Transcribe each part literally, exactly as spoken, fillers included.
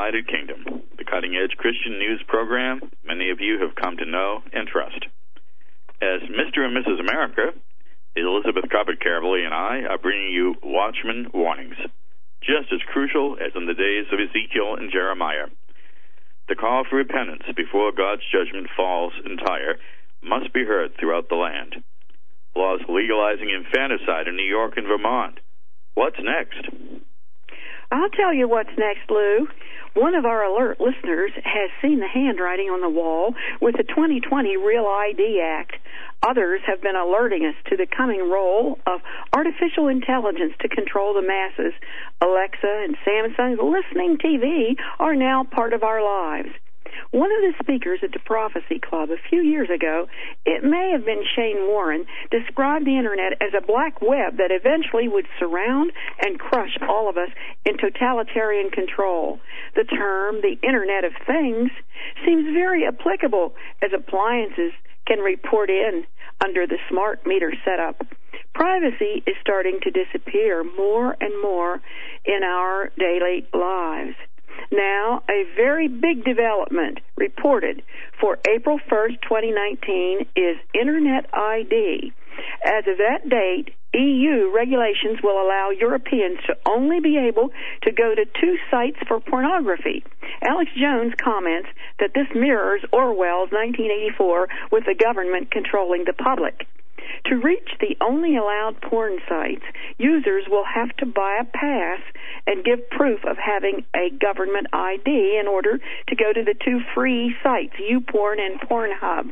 United Kingdom, the cutting-edge Christian news program many of you have come to know and trust. As Mister and Missus America, Elizabeth Cobbett Caravelli and I are bringing you Watchman warnings, just as crucial as in the days of Ezekiel and Jeremiah. The call for repentance before God's judgment falls entire must be heard throughout the land. Laws legalizing infanticide in New York and Vermont. What's next? I'll tell you what's next, Lou. One of our alert listeners has seen the handwriting on the wall with the twenty twenty Real I D Act. Others have been alerting us to the coming role of artificial intelligence to control the masses. Alexa and Samsung's listening T V are now part of our lives. One of the speakers at the Prophecy Club a few years ago, it may have been Shane Warren, described the Internet as a black web that eventually would surround and crush all of us in totalitarian control. The term, the Internet of Things, seems very applicable as appliances can report in under the smart meter setup. Privacy is starting to disappear more and more in our daily lives. Now, a very big development reported for April first, twenty nineteen is Internet I D. As of that date, E U regulations will allow Europeans to only be able to go to two sites for pornography. Alex Jones comments that this mirrors Orwell's nineteen eighty-four with the government controlling the public. To reach the only allowed porn sites, users will have to buy a pass and give proof of having a government I D in order to go to the two free sites, YouPorn and Pornhub.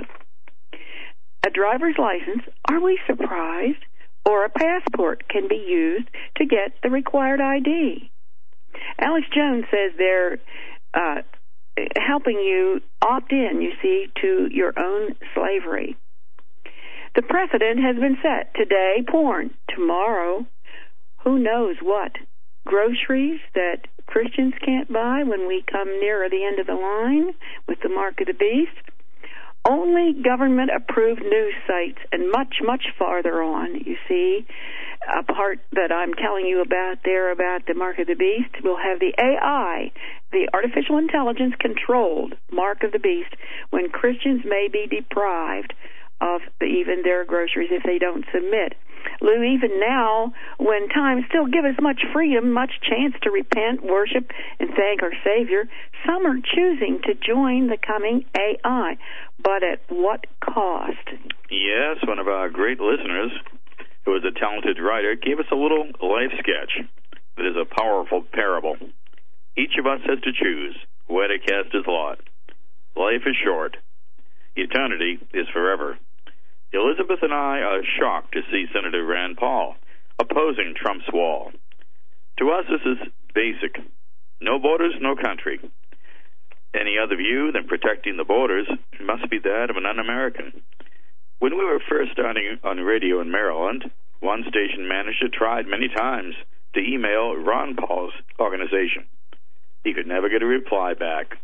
A driver's license, are we surprised? Or a passport can be used to get the required I D. Alex Jones says they're uh, helping you opt in, you see, to your own slavery. The precedent has been set. Today, porn. Tomorrow, who knows what? Groceries that Christians can't buy when we come nearer the end of the line with the mark of the beast. Only government-approved news sites and much, much farther on, you see. A part that I'm telling you about there about the mark of the beast will have the A I, the artificial intelligence-controlled mark of the beast, when Christians may be deprived of the, even their groceries if they don't submit. Lou, even now, when times still give us much freedom, much chance to repent, worship, and thank our Savior, some are choosing to join the coming A I. But at what cost? Yes, one of our great listeners, who is a talented writer, gave us a little life sketch that is a powerful parable. Each of us has to choose where to cast his lot. Life is short. Eternity is forever. Elizabeth and I are shocked to see Senator Rand Paul opposing Trump's wall. To us, this is basic. No borders, no country. Any other view than protecting the borders must be that of an un-American. When we were first starting on radio in Maryland, one station manager tried many times to email Ron Paul's organization. He could never get a reply back.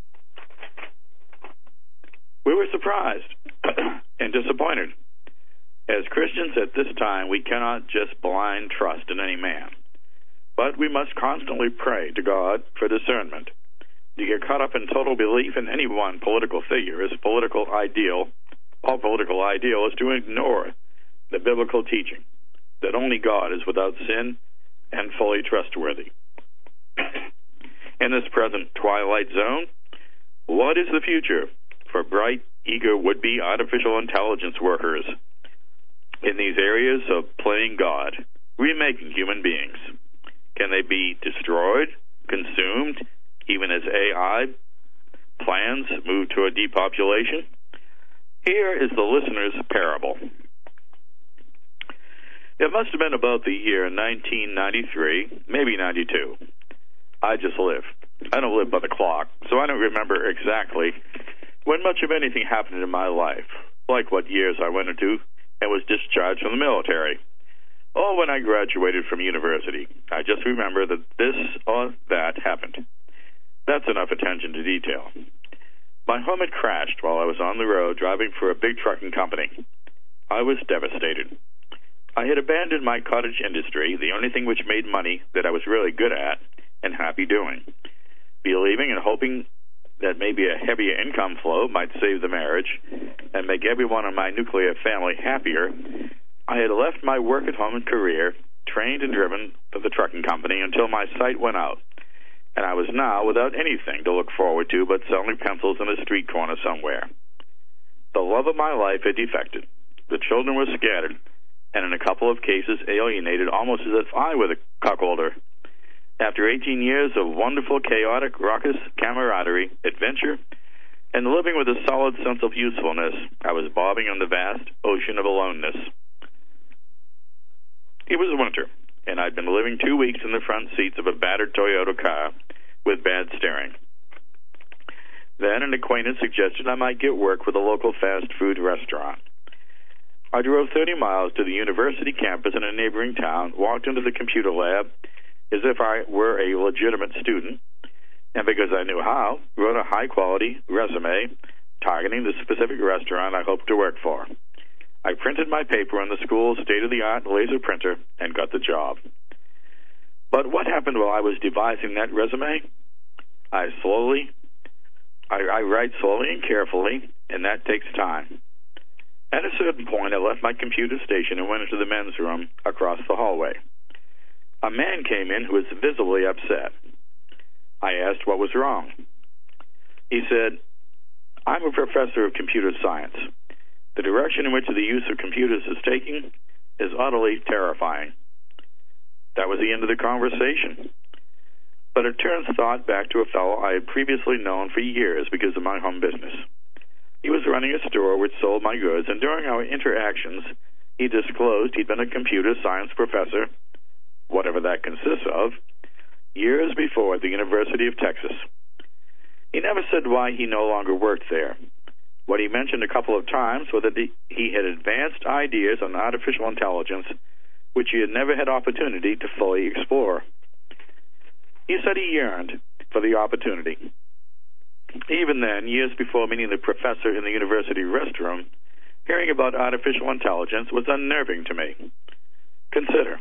We were surprised and disappointed. As Christians at this time, we cannot just blind trust in any man, but we must constantly pray to God for discernment. To get caught up in total belief in any one political figure is political ideal. All political ideal is to ignore the biblical teaching that only God is without sin and fully trustworthy. In this present twilight zone, what is the future for bright, eager, would-be artificial intelligence workers in these areas of playing God, remaking human beings? Can they be destroyed, consumed, even as A I plans move to a depopulation? Here is the listener's parable. It must have been about the year nineteen ninety-three, maybe ninety-two. I just live. I don't live by the clock, so I don't remember exactly when much of anything happened in my life, like what years I went into and was discharged from the military, or when I graduated from university. I just remember that this or that happened. That's enough attention to detail. My home had crashed while I was on the road driving for a big trucking company. I was devastated. I had abandoned my cottage industry, the only thing which made money that I was really good at and happy doing. believing and hoping that maybe a heavier income flow might save the marriage and make everyone in my nuclear family happier, I had left my work at home and career, trained and driven for the trucking company until my sight went out, and I was now without anything to look forward to but selling pencils in a street corner somewhere. The love of my life had defected. The children were scattered, and in a couple of cases alienated, almost as if I were the cuckolder. After eighteen years of wonderful, chaotic, raucous camaraderie, adventure, and living with a solid sense of usefulness, I was bobbing on the vast ocean of aloneness. It was winter, and I'd been living two weeks in the front seats of a battered Toyota car with bad steering. Then an acquaintance suggested I might get work with a local fast food restaurant. I drove thirty miles to the university campus in a neighboring town, walked into the computer lab as if I were a legitimate student, and because I knew how, wrote a high-quality resume targeting the specific restaurant I hoped to work for. I printed my paper on the school's state-of-the-art laser printer and got the job. But what happened while I was devising that resume? I slowly, I, I write slowly and carefully, and that takes time. At a certain point, I left my computer station and went into the men's room across the hallway. A man came in who was visibly upset. I asked what was wrong. He said, "I'm a professor of computer science. The direction in which the use of computers is taking is utterly terrifying." That was the end of the conversation. But it turns thought back to a fellow I had previously known for years because of my home business. He was running a store which sold my goods, and during our interactions, he disclosed he'd been a computer science professor, whatever that consists of, years before at the University of Texas. He never said why he no longer worked there. What he mentioned a couple of times was that he had advanced ideas on artificial intelligence which he had never had opportunity to fully explore. He said he yearned for the opportunity. Even then, years before meeting the professor in the university restroom, hearing about artificial intelligence was unnerving to me. Consider,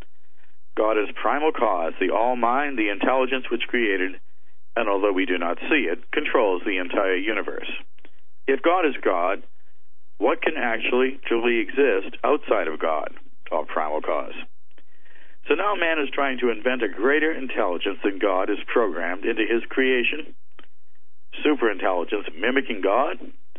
God is primal cause, the all-mind, the intelligence which created, and although we do not see it, controls the entire universe. If God is God, what can actually truly exist outside of God, or primal cause? So now man is trying to invent a greater intelligence than God is programmed into his creation. Superintelligence mimicking God?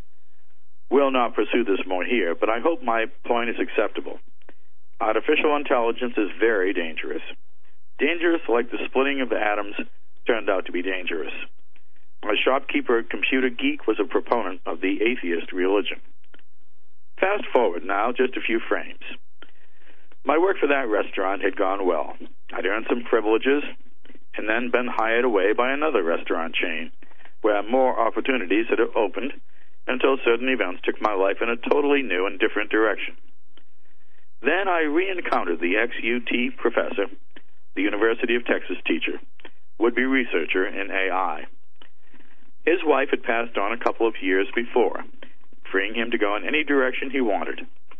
We'll not pursue this more here, but I hope my point is acceptable. Artificial intelligence is very dangerous. Dangerous like the splitting of the atoms turned out to be dangerous. My shopkeeper computer geek was a proponent of the atheist religion. Fast forward now just a few frames. My work for that restaurant had gone well. I'd earned some privileges and then been hired away by another restaurant chain where more opportunities had opened until certain events took my life in a totally new and different direction. Then I re-encountered the ex-U T professor, the University of Texas teacher, would-be researcher in A I. His wife had passed on a couple of years before, freeing him to go in any direction he wanted.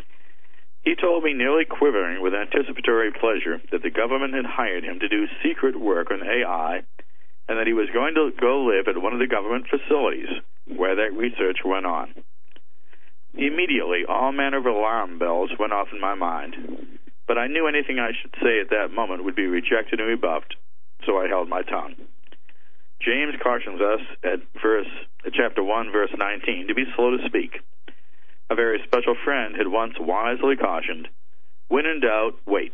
He told me, nearly quivering with anticipatory pleasure, that the government had hired him to do secret work on A I and that he was going to go live at one of the government facilities where that research went on. Immediately, all manner of alarm bells went off in my mind, but I knew anything I should say at that moment would be rejected and rebuffed, so I held my tongue. James cautions us at verse, at chapter one, verse nineteen, to be slow to speak. A very special friend had once wisely cautioned, "When in doubt, wait."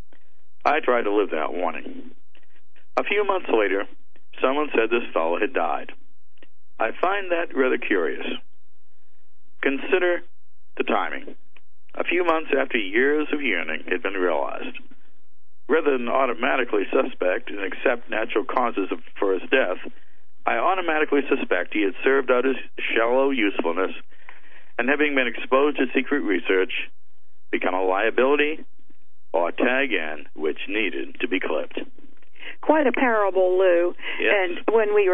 I tried to live that warning. A few months later, someone said this fellow had died. I find that rather curious. Consider the timing. A few months after years of yearning had been realized. Rather than automatically suspect and accept natural causes of, for his death, I automatically suspect he had served out his shallow usefulness and, having been exposed to secret research, become a liability or a tag in which needed to be clipped. Quite a parable, Lou. Yes. And when we were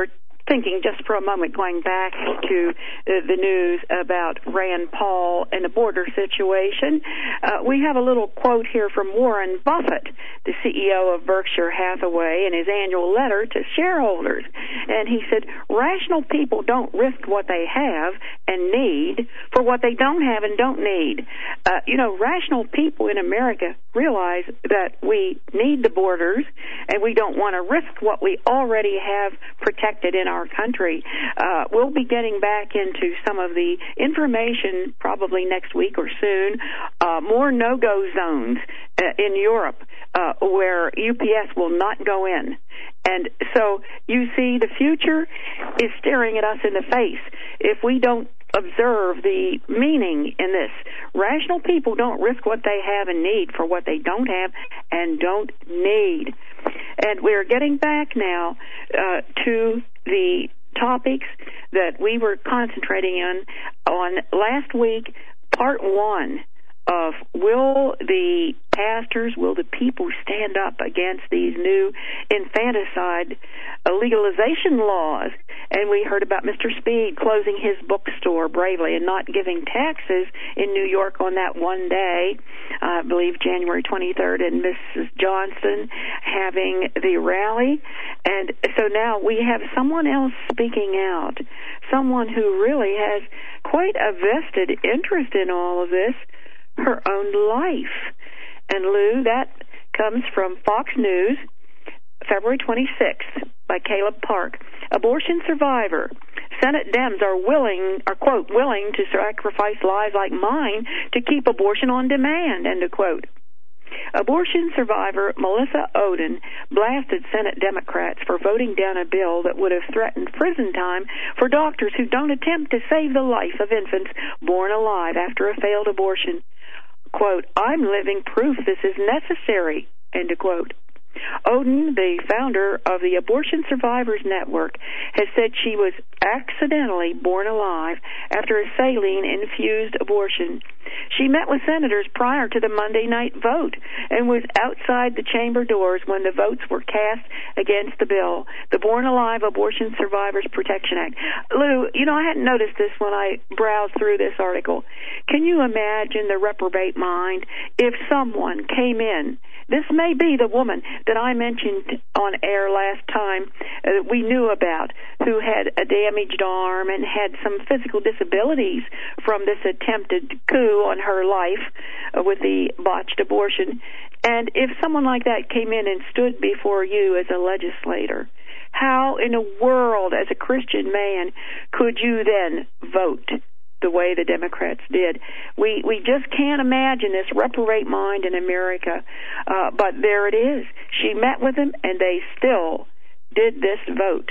thinking just for a moment, going back to the, the news about Rand Paul and the border situation, uh, we have a little quote here from Warren Buffett, the C E O of Berkshire Hathaway, in his annual letter to shareholders. And he said, rational people don't risk what they have and need for what they don't have and don't need. Uh, you know, rational people in America realize that we need the borders and we don't want to risk what we already have protected in our country. Uh, we'll be getting back into some of the information probably next week or soon. Uh, more no-go zones uh, in Europe uh, where U P S will not go in. And so you see the future is staring at us in the face if we don't observe the meaning in this. Rational people don't risk what they have and need for what they don't have and don't need. And we're getting back now uh, to the topics that we were concentrating on on last week, part one of will the pastors, will the people stand up against these new infanticide legalization laws? And we heard about Mister Speed closing his bookstore bravely and not giving taxes in New York on that one day, I believe January twenty-third, and Missus Johnson having the rally. And so now we have someone else speaking out, someone who really has quite a vested interest in all of this, her own life. And Lou, that comes from Fox News, February twenty-sixth, by Caleb Park. Abortion survivor. Senate Dems are willing, are quote, willing to sacrifice lives like mine to keep abortion on demand, end of quote. Abortion survivor Melissa Ohden blasted Senate Democrats for voting down a bill that would have threatened prison time for doctors who don't attempt to save the life of infants born alive after a failed abortion. Quote, I'm living proof this is necessary, end of quote. Ohden, the founder of the Abortion Survivors Network, has said she was accidentally born alive after a saline-infused abortion. She met with senators prior to the Monday night vote and was outside the chamber doors when the votes were cast against the bill, the Born Alive Abortion Survivors Protection Act. Lou, you know, I hadn't noticed this when I browsed through this article. Can you imagine the reprobate mind if someone came in? This may be the woman that I mentioned on air last time uh, we knew about, who had a damaged arm and had some physical disabilities from this attempted coup on her life uh, with the botched abortion. And if someone like that came in and stood before you as a legislator, how in the world, as a Christian man, could you then vote the way the Democrats did? We we just can't imagine this reprobate mind in America. Uh, but there it is. She met with them, and they still did this vote.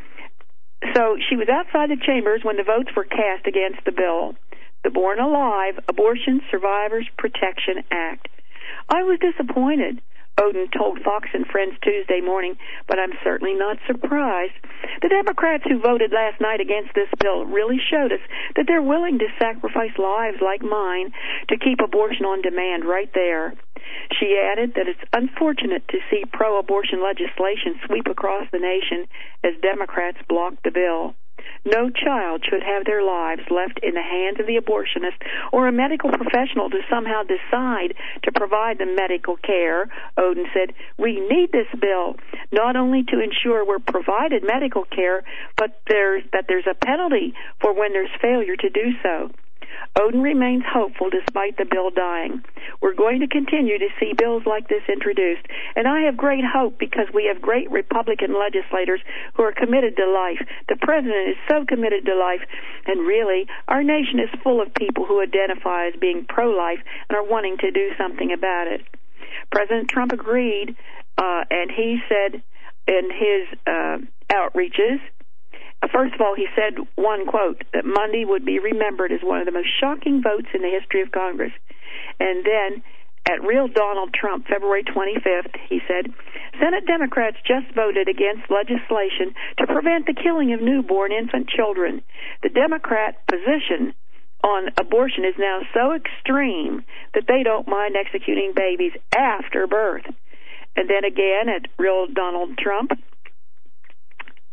So she was outside the chambers when the votes were cast against the bill, the Born Alive Abortion Survivors Protection Act. I was disappointed, Ohden told Fox and Friends Tuesday morning, but I'm certainly not surprised. The Democrats who voted last night against this bill really showed us that they're willing to sacrifice lives like mine to keep abortion on demand right there. She added that it's unfortunate to see pro-abortion legislation sweep across the nation as Democrats block the bill. No child should have their lives left in the hands of the abortionist or a medical professional to somehow decide to provide the medical care, Ohden said. We need this bill not only to ensure we're provided medical care, but there's, that there's a penalty for when there's failure to do so. Ohden remains hopeful despite the bill dying. We're going to continue to see bills like this introduced, and I have great hope because we have great Republican legislators who are committed to life. The president is so committed to life, and really, our nation is full of people who identify as being pro-life and are wanting to do something about it. President Trump agreed, uh, and he said in his uh, outreaches, first of all, he said, one quote, that Monday would be remembered as one of the most shocking votes in the history of Congress. And then, at Real Donald Trump, February twenty-fifth, he said, Senate Democrats just voted against legislation to prevent the killing of newborn infant children. The Democrat position on abortion is now so extreme that they don't mind executing babies after birth. And then again, at Real Donald Trump,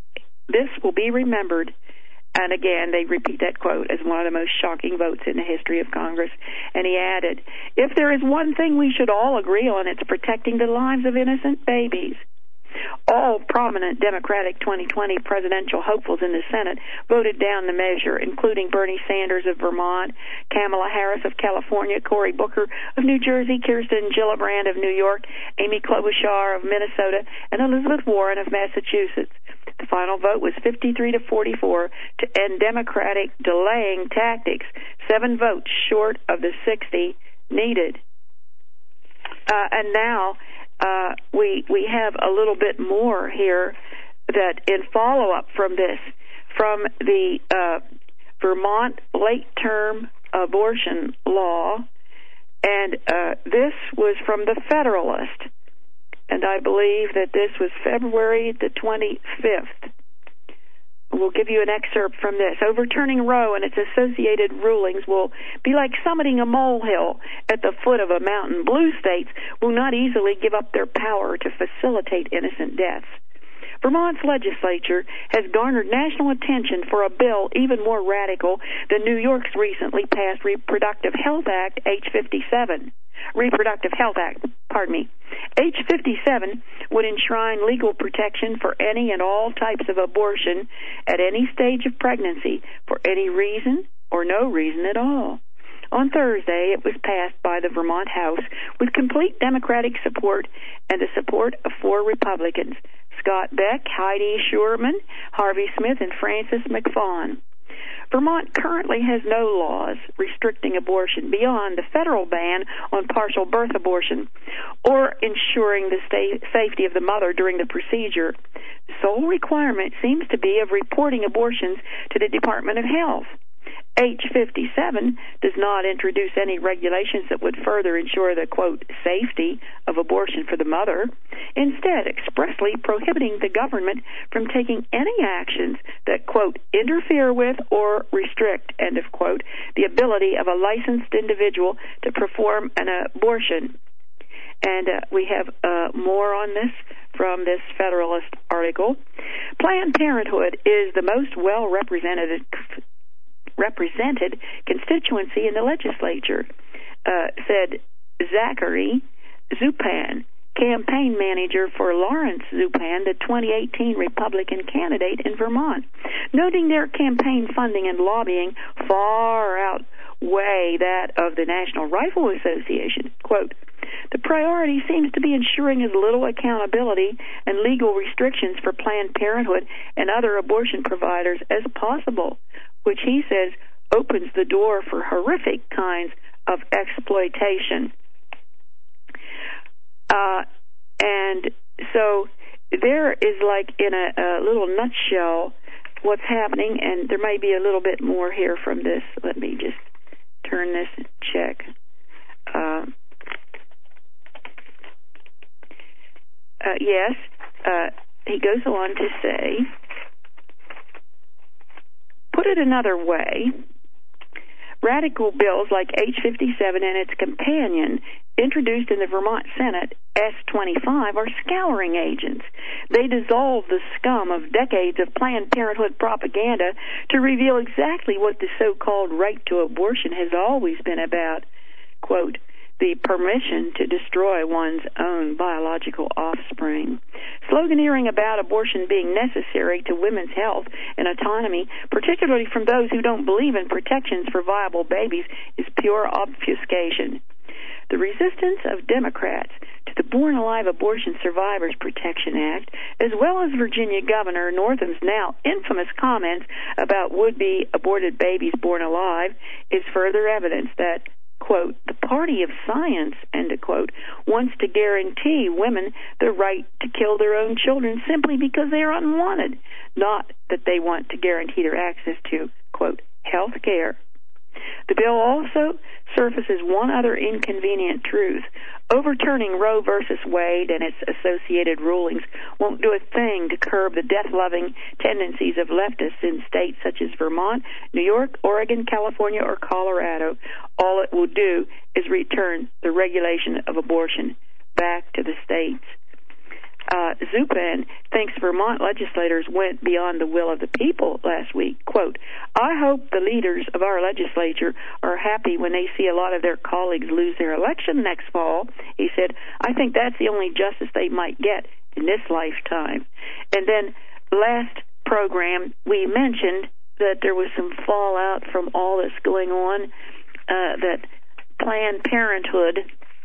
this will be remembered. And again, they repeat that quote as one of the most shocking votes in the history of Congress. And he added, if there is one thing we should all agree on, it's protecting the lives of innocent babies. All prominent Democratic twenty twenty presidential hopefuls in the Senate voted down the measure, including Bernie Sanders of Vermont, Kamala Harris of California, Cory Booker of New Jersey, Kirsten Gillibrand of New York, Amy Klobuchar of Minnesota, and Elizabeth Warren of Massachusetts. The final vote was fifty-three to forty-four to end Democratic delaying tactics, seven votes short of the sixty needed. Uh, and now uh, we we have a little bit more here that in follow-up from this, from the uh, Vermont late-term abortion law, and uh, this was from the Federalist. And I believe that this was February the twenty-fifth. We'll give you an excerpt from this. Overturning Roe and its associated rulings will be like summiting a molehill at the foot of a mountain. Blue states will not easily give up their power to facilitate innocent deaths. Vermont's legislature has garnered national attention for a bill even more radical than New York's recently passed Reproductive Health Act, H fifty-seven. Reproductive Health Act, pardon me. H fifty-seven would enshrine legal protection for any and all types of abortion at any stage of pregnancy for any reason or no reason at all. On Thursday, it was passed by the Vermont House with complete Democratic support and the support of four Republicans, Scott Beck, Heidi Schurman, Harvey Smith, and Francis McFawn. Vermont currently has no laws restricting abortion beyond the federal ban on partial birth abortion or ensuring the sta- safety of the mother during the procedure. The sole requirement seems to be of reporting abortions to the Department of Health. H fifty-seven does not introduce any regulations that would further ensure the, quote, safety of abortion for the mother, instead expressly prohibiting the government from taking any actions that, quote, interfere with or restrict, end of quote, the ability of a licensed individual to perform an abortion. And uh, we have uh, more on this from this Federalist article. Planned Parenthood is the most well-represented represented constituency in the legislature, uh, said Zachary Zupan, campaign manager for Lawrence Zupan, the twenty eighteen Republican candidate in Vermont, noting their campaign funding and lobbying far outweigh that of the National Rifle Association. Quote, the priority seems to be ensuring as little accountability and legal restrictions for Planned Parenthood and other abortion providers as possible, which he says opens the door for horrific kinds of exploitation. Uh, and so there is, like, in a, a little nutshell what's happening, and there may be a little bit more here from this. Let me just turn this and check. Uh, uh, yes, uh, he goes on to say, put it another way, radical bills like H fifty-seven and its companion introduced in the Vermont Senate, S twenty-five, are scouring agents. They dissolve the scum of decades of Planned Parenthood propaganda to reveal exactly what the so-called right to abortion has always been about. Quote, the permission to destroy one's own biological offspring. Sloganeering about abortion being necessary to women's health and autonomy, particularly from those who don't believe in protections for viable babies, is pure obfuscation. The resistance of Democrats to the Born Alive Abortion Survivors Protection Act, as well as Virginia Governor Northam's now infamous comments about would-be aborted babies born alive, is further evidence that, quote, the party of science, end of quote, wants to guarantee women the right to kill their own children simply because they are unwanted, not that they want to guarantee their access to, quote, health care. The bill also surfaces one other inconvenient truth. Overturning Roe versus Wade and its associated rulings won't do a thing to curb the death-loving tendencies of leftists in states such as Vermont, New York, Oregon, California, or Colorado. All it will do is return the regulation of abortion back to the states. Uh, Zupan thinks Vermont legislators went beyond the will of the people last week. Quote, I hope the leaders of our legislature are happy when they see a lot of their colleagues lose their election next fall. He said, I think that's the only justice they might get in this lifetime. And then last program, we mentioned that there was some fallout from all this going on, uh, that Planned Parenthood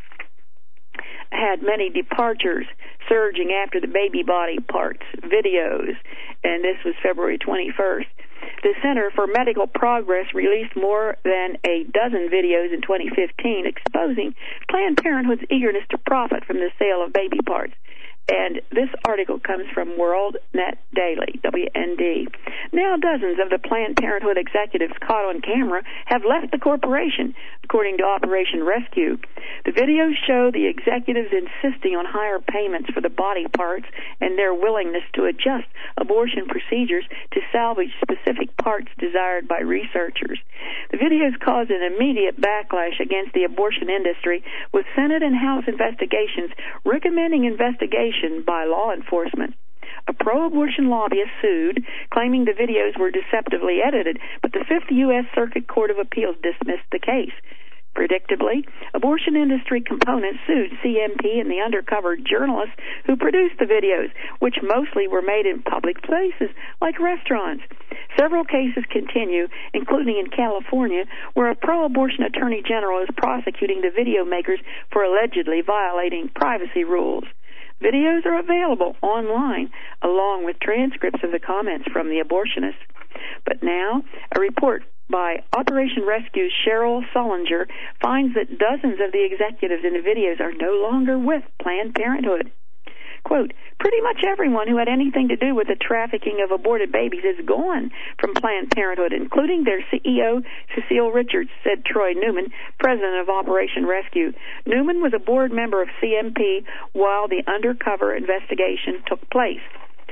had many departures surging after the baby body parts videos, and this was February twenty-first. The Center for Medical Progress released more than a dozen videos in twenty fifteen exposing Planned Parenthood's eagerness to profit from the sale of baby parts. And this article comes from World Net Daily, W N D. Now dozens of the Planned Parenthood executives caught on camera have left the corporation, according to Operation Rescue. The videos show the executives insisting on higher payments for the body parts and their willingness to adjust abortion procedures to salvage specific parts desired by researchers. The videos caused an immediate backlash against the abortion industry, with Senate and House investigations recommending investigation by law enforcement. A pro-abortion lobbyist sued, claiming the videos were deceptively edited, but the Fifth U S Circuit Court of Appeals dismissed the case. Predictably, abortion industry components sued C M P and the undercover journalists who produced the videos, which mostly were made in public places, like restaurants. Several cases continue, including in California, where a pro-abortion attorney general is prosecuting the video makers for allegedly violating privacy rules. Videos are available online, along with transcripts of the comments from the abortionists. But now, a report by Operation Rescue's Cheryl Solinger finds that dozens of the executives in the videos are no longer with Planned Parenthood. Quote, pretty much everyone who had anything to do with the trafficking of aborted babies is gone from Planned Parenthood, including their C E O, Cecile Richards, said Troy Newman, president of Operation Rescue. Newman was a board member of C M P while the undercover investigation took place.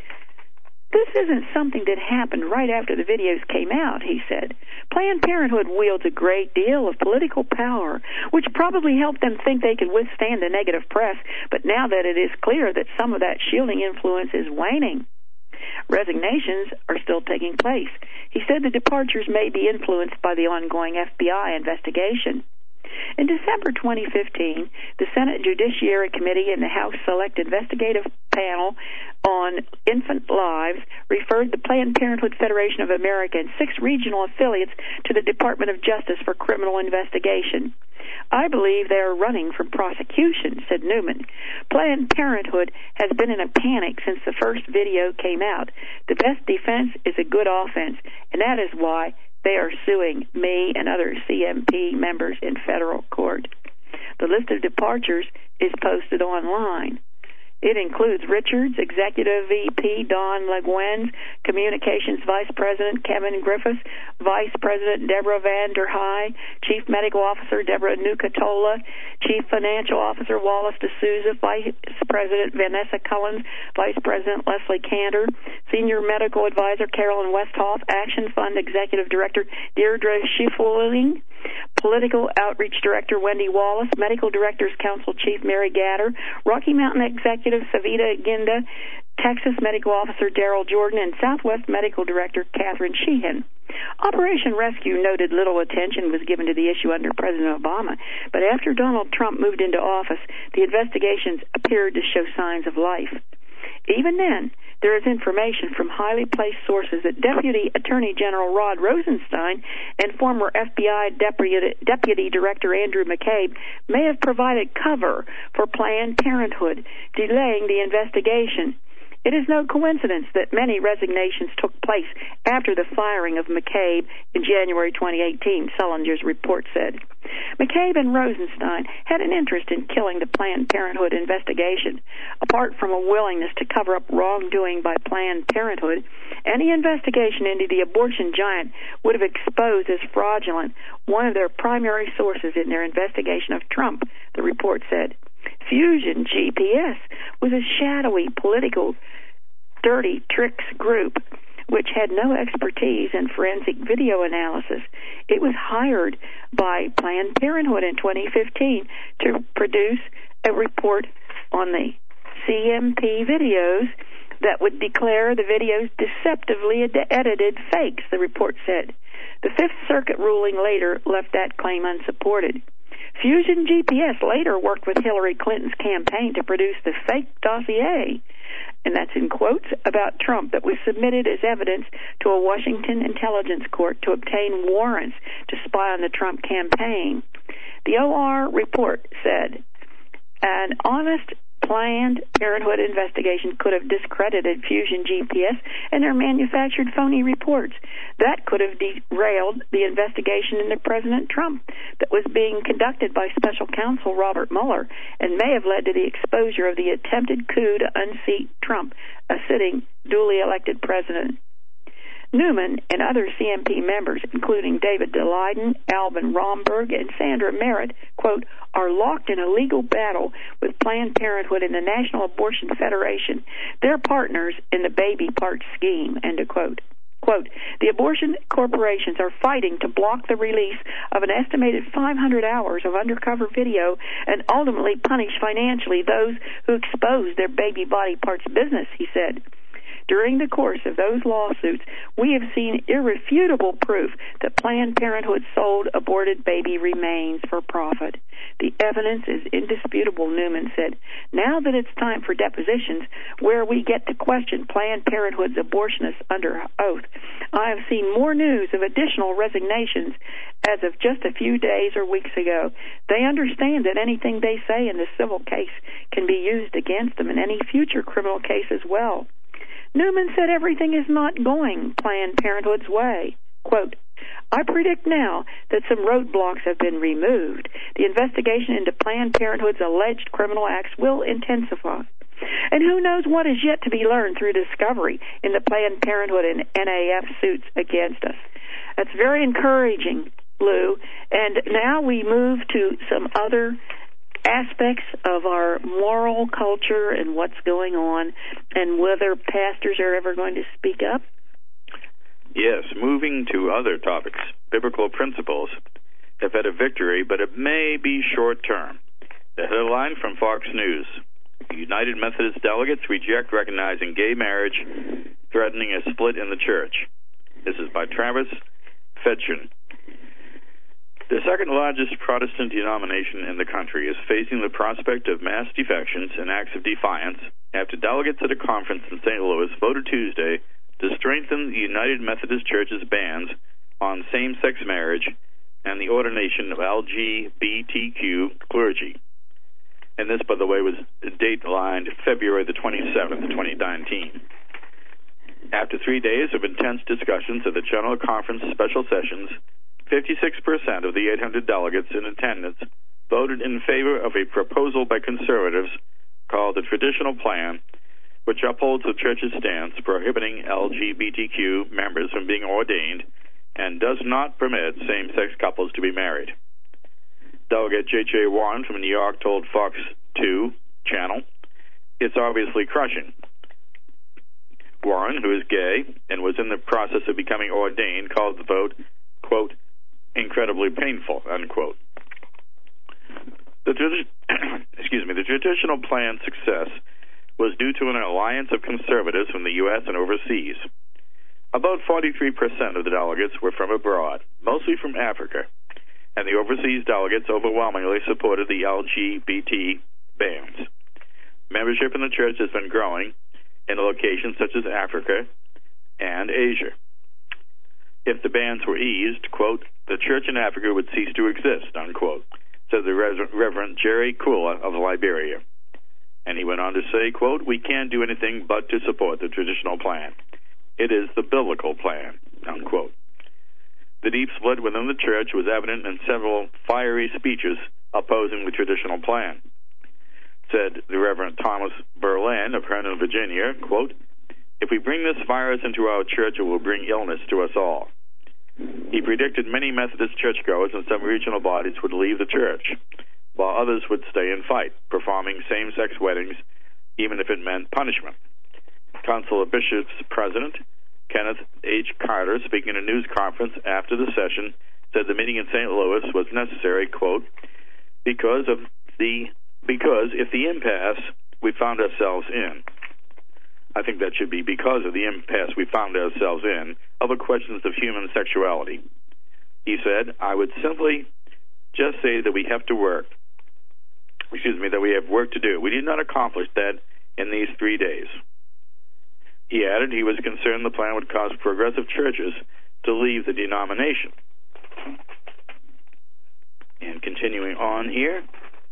This isn't something that happened right after the videos came out, he said. Planned Parenthood wields a great deal of political power, which probably helped them think they could withstand the negative press, but now that it is clear that some of that shielding influence is waning, resignations are still taking place. He said the departures may be influenced by the ongoing F B I investigation. In December twenty fifteen, the Senate Judiciary Committee and the House Select Investigative Panel on Infant Lives referred the Planned Parenthood Federation of America and six regional affiliates to the Department of Justice for criminal investigation. I believe they are running from prosecution, said Newman. Planned Parenthood has been in a panic since the first video came out. The best defense is a good offense, and that is why they are suing me and other C M P members in federal court. The list of departures is posted online. It includes Richards, Executive V P Don LeGuenz, Communications Vice President Kevin Griffiths, Vice President Deborah Van der High, Chief Medical Officer Deborah Nucatola, Chief Financial Officer Wallace D'Souza, Vice President Vanessa Cullens, Vice President Leslie Cantor, Senior Medical Advisor Carolyn Westhoff, Action Fund Executive Director Deirdre Schieffeling, Political Outreach Director Wendy Wallace, Medical Directors Council Chief Mary Gatter, Rocky Mountain Executive Savita Ginda, Texas Medical Officer Daryl Jordan, and Southwest Medical Director Catherine Sheehan. Operation Rescue noted little attention was given to the issue under President Obama, but after Donald Trump moved into office, the investigations appeared to show signs of life. Even then, there is information from highly placed sources that Deputy Attorney General Rod Rosenstein and former F B I Deputy, Deputy Director Andrew McCabe may have provided cover for Planned Parenthood, delaying the investigation. It is no coincidence that many resignations took place after the firing of McCabe in January twenty eighteen, Solinger's report said. McCabe and Rosenstein had an interest in killing the Planned Parenthood investigation. Apart from a willingness to cover up wrongdoing by Planned Parenthood, any investigation into the abortion giant would have exposed as fraudulent one of their primary sources in their investigation of Trump, the report said. Fusion G P S was a shadowy political dirty tricks group which had no expertise in forensic video analysis. It was hired by Planned Parenthood in twenty fifteen to produce a report on the C M P videos that would declare the videos deceptively ed- edited fakes, the report said. The Fifth Circuit ruling later left that claim unsupported. Fusion G P S later worked with Hillary Clinton's campaign to produce the fake dossier, and that's in quotes, about Trump that was submitted as evidence to a Washington intelligence court to obtain warrants to spy on the Trump campaign. The O R report said an honest, Planned Parenthood investigation could have discredited Fusion G P S and their manufactured phony reports. That could have derailed the investigation into President Trump that was being conducted by Special Counsel Robert Mueller and may have led to the exposure of the attempted coup to unseat Trump, a sitting, duly elected president. Newman and other C M P members, including David Daleiden, Alvin Romberg, and Sandra Merritt, quote, are locked in a legal battle with Planned Parenthood and the National Abortion Federation, their partners in the baby part scheme, end of quote. Quote, the abortion corporations are fighting to block the release of an estimated five hundred hours of undercover video and ultimately punish financially those who expose their baby body parts business, he said. During the course of those lawsuits, we have seen irrefutable proof that Planned Parenthood sold aborted baby remains for profit. The evidence is indisputable, Newman said. Now that it's time for depositions where we get to question Planned Parenthood's abortionists under oath, I have seen more news of additional resignations as of just a few days or weeks ago. They understand that anything they say in the civil case can be used against them in any future criminal case as well. Newman said everything is not going Planned Parenthood's way. Quote, I predict now that some roadblocks have been removed. The investigation into Planned Parenthood's alleged criminal acts will intensify. And who knows what is yet to be learned through discovery in the Planned Parenthood and N A F suits against us. That's very encouraging, Lou. And now we move to some other aspects of our moral culture and what's going on, and whether pastors are ever going to speak up. Yes, moving to other topics. Biblical principles have had a victory, but it may be short-term. The headline from Fox News: United Methodist delegates reject recognizing gay marriage, threatening a split in the church. This is by Travis Fetchin. The second largest Protestant denomination in the country is facing the prospect of mass defections and acts of defiance after delegates at a conference in Saint Louis voted Tuesday to strengthen the United Methodist Church's bans on same-sex marriage and the ordination of L G B T Q clergy. And this, by the way, was date-lined February the twenty-seventh, twenty nineteen. After three days of intense discussions at the General Conference special sessions, fifty-six percent of the eight hundred delegates in attendance voted in favor of a proposal by conservatives called the Traditional Plan, which upholds the church's stance prohibiting L G B T Q members from being ordained and does not permit same-sex couples to be married. Delegate J J Warren from New York told Fox two channel, it's obviously crushing. Warren, who is gay and was in the process of becoming ordained, called the vote, quote, incredibly painful, unquote. The excuse me, the Traditional Plan's success was due to an alliance of conservatives from the U S and overseas. About forty-three percent of the delegates were from abroad, mostly from Africa, and the overseas delegates overwhelmingly supported the L G B T bans. Membership in the church has been growing in locations such as Africa and Asia. If the bans were eased, quote, the church in Africa would cease to exist, unquote, said the Reverend Jerry Kula of Liberia. And he went on to say, quote, we can't do anything but to support the Traditional Plan. It is the biblical plan, unquote. The deep split within the church was evident in several fiery speeches opposing the Traditional Plan. Said the Reverend Thomas Berlin of Herndon, Virginia, quote, if we bring this virus into our church, it will bring illness to us all. He predicted many Methodist churchgoers and some regional bodies would leave the church, while others would stay and fight, performing same-sex weddings, even if it meant punishment. Council of Bishops President Kenneth H. Carter, speaking at a news conference after the session, said the meeting in Saint Louis was necessary, quote, because of the because if the impasse we found ourselves in. I think that should be because of the impasse we found ourselves in over questions of human sexuality. He said, I would simply just say that we have to work, excuse me, that we have work to do. We did not accomplish that in these three days. He added he was concerned the plan would cause progressive churches to leave the denomination. And continuing on here,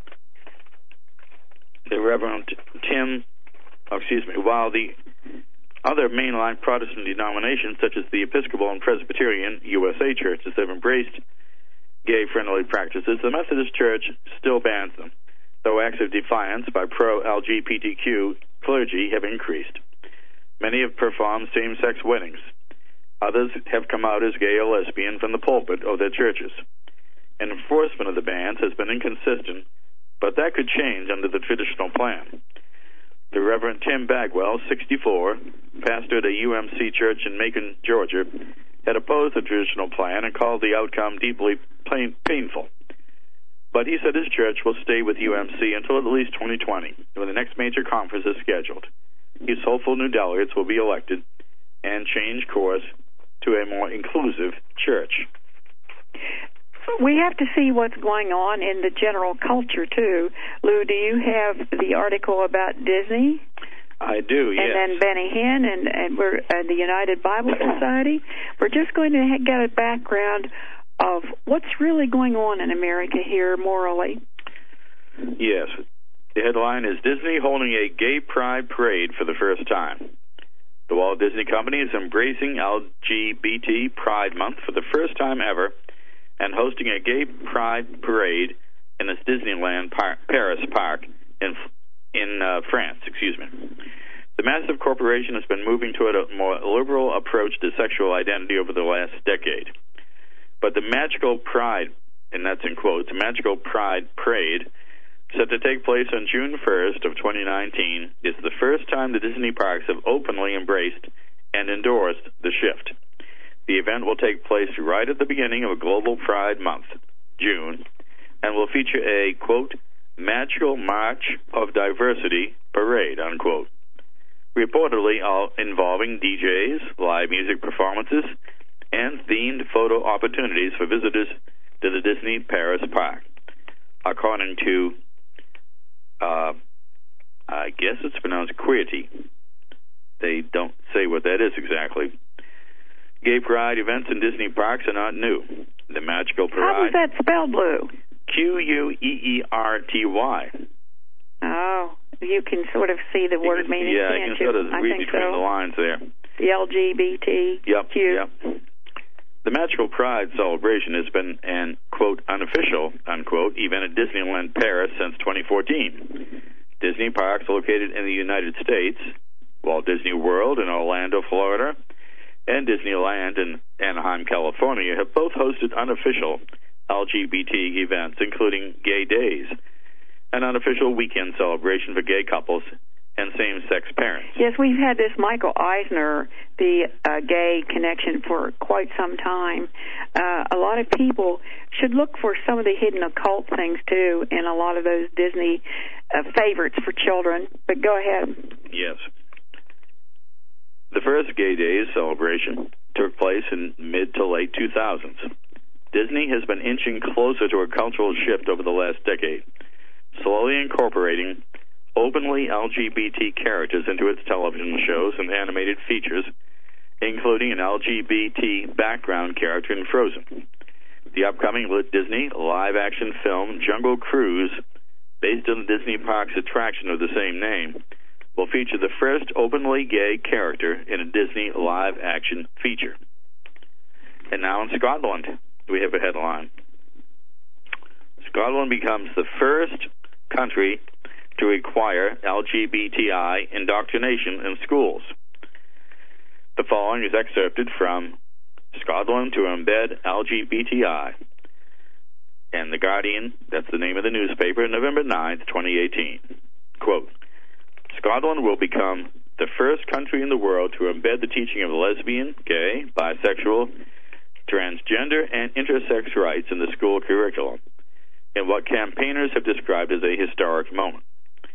the Reverend Tim, oh, excuse me, while the other mainline Protestant denominations, such as the Episcopal and Presbyterian U S A churches, have embraced gay-friendly practices, the Methodist Church still bans them, though acts of defiance by pro-L G B T Q clergy have increased. Many have performed same-sex weddings. Others have come out as gay or lesbian from the pulpit of their churches. Enforcement of the bans has been inconsistent, but that could change under the traditional plan. The Reverend Tim Bagwell, sixty-four, pastored a U M C church in Macon, Georgia, had opposed the traditional plan and called the outcome deeply pain- painful. But he said his church will stay with U M C until at least twenty twenty, when the next major conference is scheduled. He's hopeful new delegates will be elected and change course to a more inclusive church. We have to see what's going on in the general culture, too. Lou, do you have the article about Disney? I do, yes. And then Benny Hinn and, and we're uh, the United Bible Society. We're just going to ha- get a background of what's really going on in America here morally. Yes. The headline is Disney holding a gay pride parade for the first time. The Walt Disney Company is embracing L G B T Pride Month for the first time ever and hosting a gay pride parade in its Disneyland Par- Paris park in in uh, France. Excuse me. The massive corporation has been moving toward a more liberal approach to sexual identity over the last decade. But the magical pride, and that's in quotes, the magical pride parade, set to take place on June first of twenty nineteen, is the first time the Disney parks have openly embraced and endorsed the shift. The event will take place right at the beginning of a global Pride Month, June, and will feature a, quote, magical march of diversity parade, unquote, reportedly all involving D Js, live music performances, and themed photo opportunities for visitors to the Disney Paris park. According to, uh, I guess it's pronounced Queerty. They don't say what that is exactly. Gay pride events in Disney parks are not new. The magical parade. How was that spelled, Lou? Q U E E R T Y. Oh, you can sort of see the word can, meaning, yeah, can't you? Yeah, I can you? sort of I read think between so. the lines there. The L G B T Q. Yep, yep. The Magical Pride celebration has been an, quote, unofficial, unquote, event at Disneyland Paris since twenty fourteen. Disney parks located in the United States, Walt Disney World in Orlando, Florida, and Disneyland in Anaheim, California, have both hosted unofficial L G B T events, including Gay Days, an unofficial weekend celebration for gay couples and same-sex parents. Yes, we've had this Michael Eisner, the uh, gay connection, for quite some time. Uh, a lot of people should look for some of the hidden occult things, too, in a lot of those Disney uh, favorites for children. But go ahead. Yes. The first Gay Days celebration took place in mid to late two thousands. Disney has been inching closer to a cultural shift over the last decade, slowly incorporating openly L G B T characters into its television shows and animated features, including an L G B T background character in Frozen. The upcoming Disney live-action film Jungle Cruise, based on the Disney Parks attraction of the same name, will feature the first openly gay character in a Disney live-action feature. And now in Scotland, we have a headline. Scotland becomes the first country to require L G B T I indoctrination in schools. The following is excerpted from Scotland to embed L G B T I. And The Guardian, that's the name of the newspaper, November ninth, twenty eighteen. Quote, Scotland will become the first country in the world to embed the teaching of lesbian, gay, bisexual, transgender, and intersex rights in the school curriculum in what campaigners have described as a historic moment.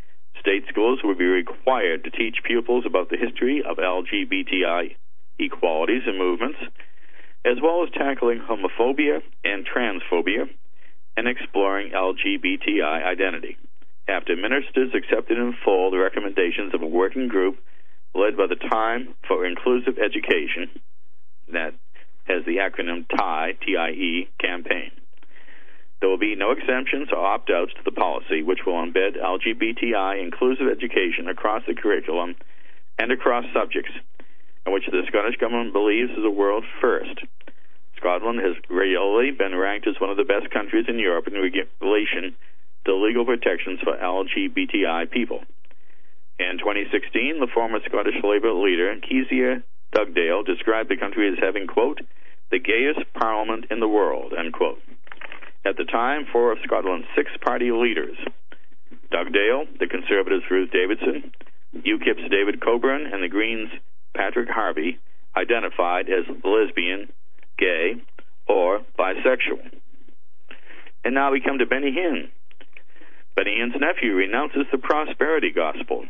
State schools will be required to teach pupils about the history of L G B T I equalities and movements, as well as tackling homophobia and transphobia and exploring L G B T I identity. After ministers accepted in full the recommendations of a working group led by the Time for Inclusive Education, that has the acronym T I E, T I E, campaign. There will be no exemptions or opt-outs to the policy, which will embed L G B T I inclusive education across the curriculum and across subjects, and which the Scottish Government believes is a world first. Scotland has regularly been ranked as one of the best countries in Europe in relation to legal protections for L G B T I people. In twenty sixteen, the former Scottish Labour leader, Kezia Dugdale, described the country as having, quote, the gayest parliament in the world, end quote. At the time, four of Scotland's six-party leaders, Dugdale, the Conservatives' Ruth Davidson, UKIP's David Coburn, and the Greens' Patrick Harvey, identified as lesbian, gay, or bisexual. And now we come to Benny Hinn. Benny Hinn's nephew renounces the prosperity gospel.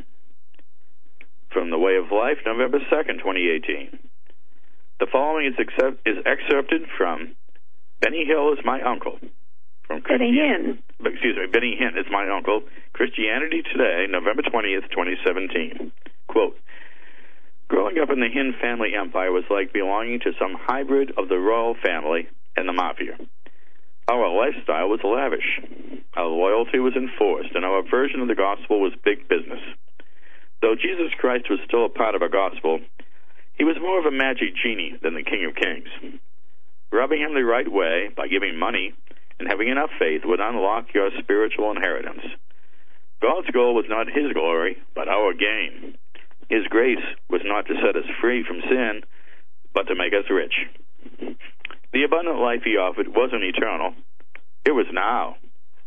From The Way of Life, November second, twenty eighteen. The following is, accept, is excerpted from Benny Hill is My Uncle. From Benny Hinn. Excuse me, Benny Hinn is My Uncle. Christianity Today, November twentieth, twenty seventeen. Quote, growing up in the Hinn family empire was like belonging to some hybrid of the royal family and the mafia. Our lifestyle was lavish. Our loyalty was enforced, and our version of the gospel was big business. Though Jesus Christ was still a part of our gospel, he was more of a magic genie than the King of Kings. Rubbing him the right way by giving money and having enough faith would unlock your spiritual inheritance. God's goal was not his glory, but our gain. His grace was not to set us free from sin, but to make us rich. The abundant life he offered wasn't eternal. It was now.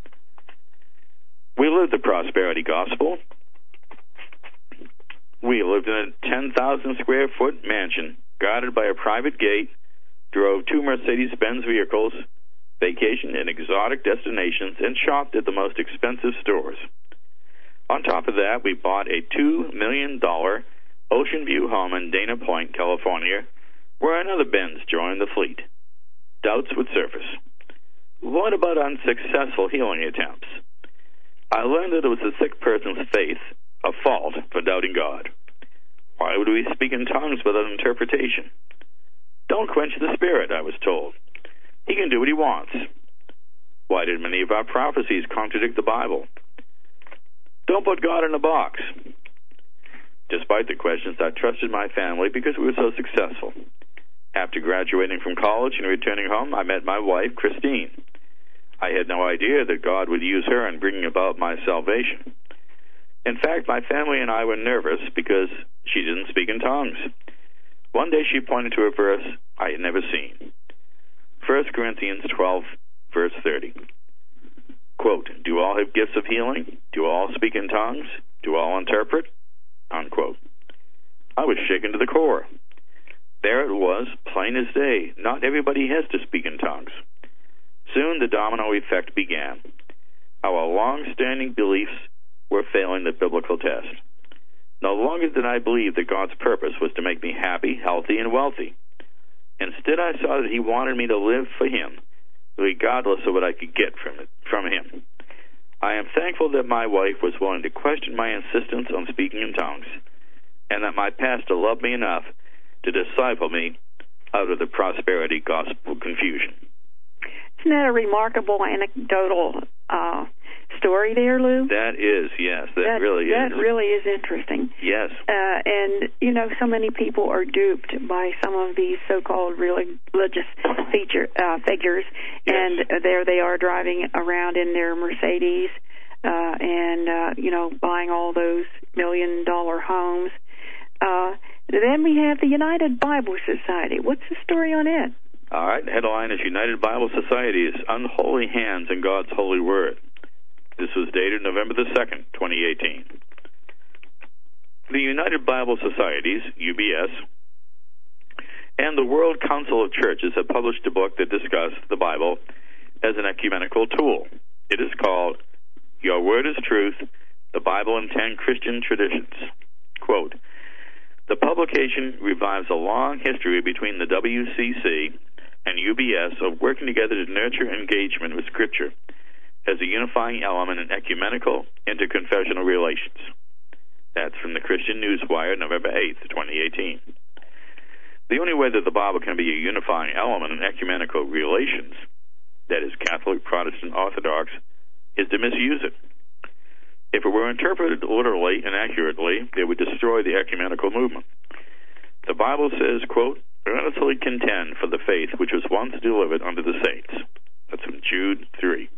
We lived the prosperity gospel. We lived in a ten thousand square foot mansion, guarded by a private gate, drove two Mercedes-Benz vehicles, vacationed in exotic destinations, and shopped at the most expensive stores. On top of that, we bought a two million dollars ocean view home in Dana Point, California, where another Benz joined the fleet. Doubts would surface. What about unsuccessful healing attempts? I learned that it was the sick person's faith, a fault for doubting God. Why would we speak in tongues without interpretation? Don't quench the Spirit, I was told. He can do what he wants. Why did many of our prophecies contradict the Bible? Don't put God in a box. Despite the questions, I trusted my family because we were so successful. After graduating from college and returning home, I met my wife, Christine. I had no idea that God would use her in bringing about my salvation. In fact, my family and I were nervous because she didn't speak in tongues. One day she pointed to a verse I had never seen. First Corinthians twelve, verse thirty. Quote, do all have gifts of healing? Do all speak in tongues? Do all interpret? Unquote. I was shaken to the core. There it was, plain as day. Not everybody has to speak in tongues. Soon the domino effect began. Our long-standing beliefs were failing the biblical test. No longer did I believe that God's purpose was to make me happy, healthy, and wealthy. Instead, I saw that he wanted me to live for him, regardless of what I could get from it, from him. I am thankful that my wife was willing to question my insistence on speaking in tongues, and that my pastor loved me enough to disciple me out of the prosperity gospel confusion. Isn't that a remarkable anecdotal uh, story there, Lou? That is, yes. That, that really that is. That really is interesting. Yes. Uh, and, you know, so many people are duped by some of these so-called religious feature, uh, figures, yes. and there they are driving around in their Mercedes uh, and, uh, you know, buying all those million-dollar homes. Uh, then we have the United Bible Society. What's the story on it? All right, the headline is United Bible Society's Unholy Hands in God's Holy Word. This was dated November the second, twenty eighteen. The United Bible Societies, U B S, and the World Council of Churches have published a book that discusses the Bible as an ecumenical tool. It is called Your Word is Truth, the Bible and Ten Christian Traditions. Quote, the publication revives a long history between the W C C and U B S of working together to nurture engagement with Scripture as a unifying element in ecumenical interconfessional relations. That's from the Christian Newswire, November eighth, twenty eighteen. The only way that the Bible can be a unifying element in ecumenical relations, that is Catholic, Protestant, Orthodox, is to misuse it. If it were interpreted literally and accurately, it would destroy the ecumenical movement. The Bible says, quote, earnestly contend for the faith which was once delivered unto the saints. That's from Jude three.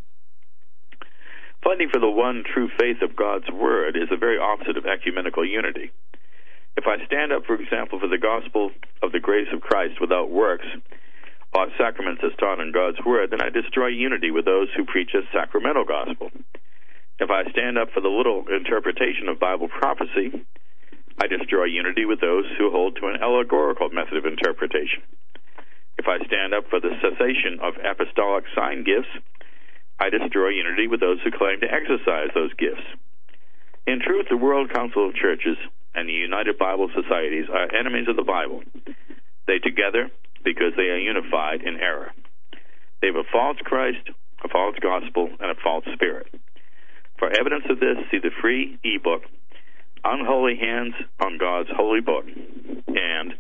Fighting for the one true faith of God's Word is the very opposite of ecumenical unity. If I stand up, for example, for the gospel of the grace of Christ without works, or sacraments as taught in God's Word, then I destroy unity with those who preach a sacramental gospel. If I stand up for the literal interpretation of Bible prophecy, I destroy unity with those who hold to an allegorical method of interpretation. If I stand up for the cessation of apostolic sign gifts, I destroy unity with those who claim to exercise those gifts. In truth, the World Council of Churches and the United Bible Societies are enemies of the Bible. They together because they are unified in error. They have a false Christ, a false gospel, and a false spirit. For evidence of this, see the free e-book, Unholy Hands on God's Holy Book, and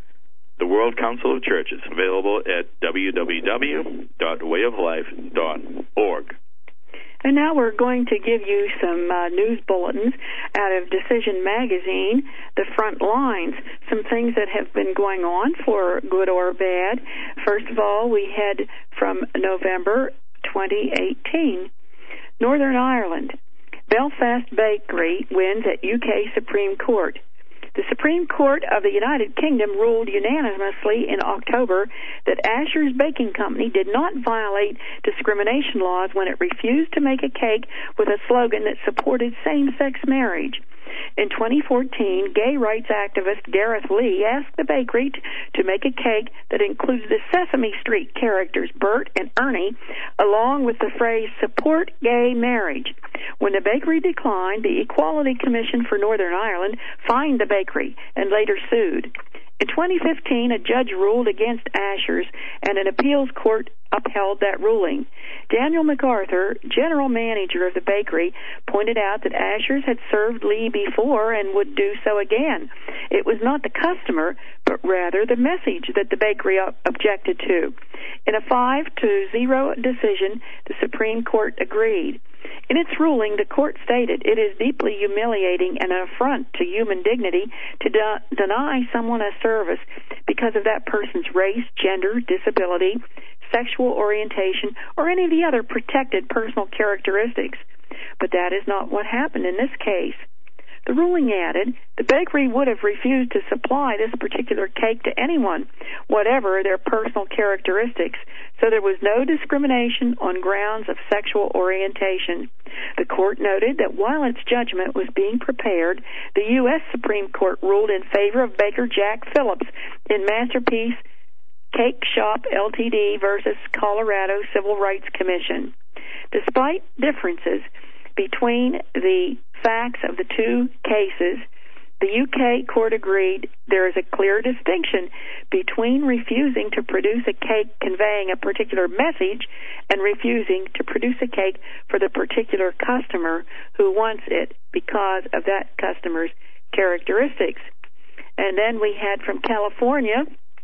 the World Council of Churches, available at w w w dot way of life dot org. And now we're going to give you some uh, news bulletins out of Decision Magazine, The Front Lines, some things that have been going on for good or bad. First of all, we head from November twenty eighteen. Northern Ireland. Belfast Bakery wins at U K Supreme Court. The Supreme Court of the United Kingdom ruled unanimously in October that Asher's Baking Company did not violate discrimination laws when it refused to make a cake with a slogan that supported same-sex marriage. In twenty fourteen, gay rights activist Gareth Lee asked the bakery to make a cake that includes the Sesame Street characters Bert and Ernie, along with the phrase, support gay marriage. When the bakery declined, the Equality Commission for Northern Ireland fined the bakery and later sued. In twenty fifteen, a judge ruled against Asher's, and an appeals court upheld that ruling. Daniel MacArthur, general manager of the bakery, pointed out that Asher's had served Lee before and would do so again. It was not the customer, but rather the message that the bakery objected to. In a five to zero decision, the Supreme Court agreed. In its ruling, the court stated it is deeply humiliating and an affront to human dignity to de- deny someone a service because of that person's race, gender, disability, sexual orientation, or any of the other protected personal characteristics. But that is not what happened in this case. The ruling added, the bakery would have refused to supply this particular cake to anyone, whatever their personal characteristics, so there was no discrimination on grounds of sexual orientation. The court noted that while its judgment was being prepared, the U S Supreme Court ruled in favor of Baker Jack Phillips in Masterpiece Cake Shop L T D versus Colorado Civil Rights Commission. Despite differences between the facts of the two cases, the U K court agreed there is a clear distinction between refusing to produce a cake conveying a particular message and refusing to produce a cake for the particular customer who wants it because of that customer's characteristics. And then we had from California,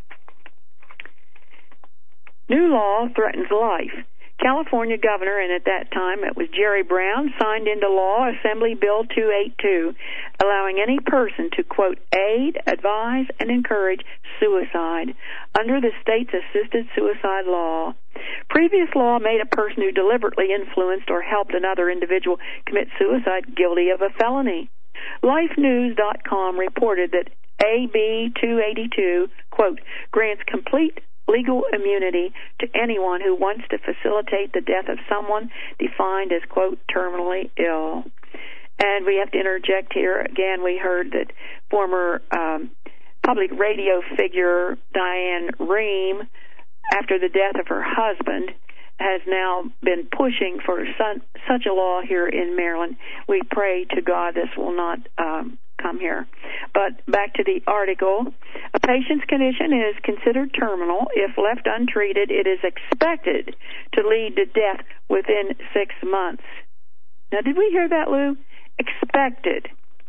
new law threatens life. California governor, and at that time it was Jerry Brown, signed into law Assembly Bill two eighty-two, allowing any person to, quote, aid, advise, and encourage suicide under the state's assisted suicide law. Previous law made a person who deliberately influenced or helped another individual commit suicide guilty of a felony. Life News dot com reported that A B two eighty-two, quote, grants complete legal immunity to anyone who wants to facilitate the death of someone defined as, quote, terminally ill. And we have to interject here. Again, we heard that former um, public radio figure Diane Rehm, after the death of her husband, has now been pushing for su- such a law here in Maryland. We pray to God this will not um, come here. But back to the article. A patient's condition is considered terminal. If left untreated, it is expected to lead to death within six months. Now, did we hear that, Lou? Expected.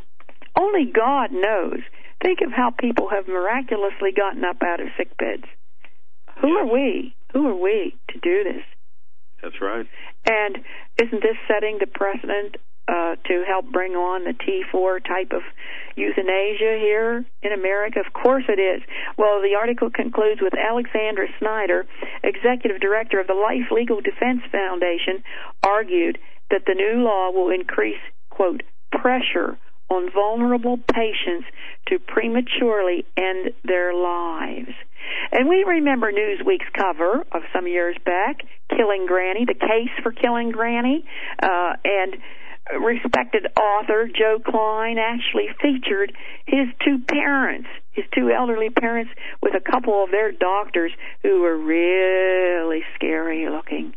Only God knows. Think of how people have miraculously gotten up out of sick beds. Who are we? Who are we to do this? That's right. And isn't this setting the precedent uh, to help bring on the T four type of euthanasia here in America? Of course it is. Well, the article concludes with Alexandra Snyder, executive director of the Life Legal Defense Foundation, argued that the new law will increase, quote, pressure on vulnerable patients to prematurely end their lives. And we remember Newsweek's cover of some years back, Killing Granny, the case for Killing Granny, uh, and respected author Joe Klein actually featured his two parents, his two elderly parents, with a couple of their doctors who were really scary looking.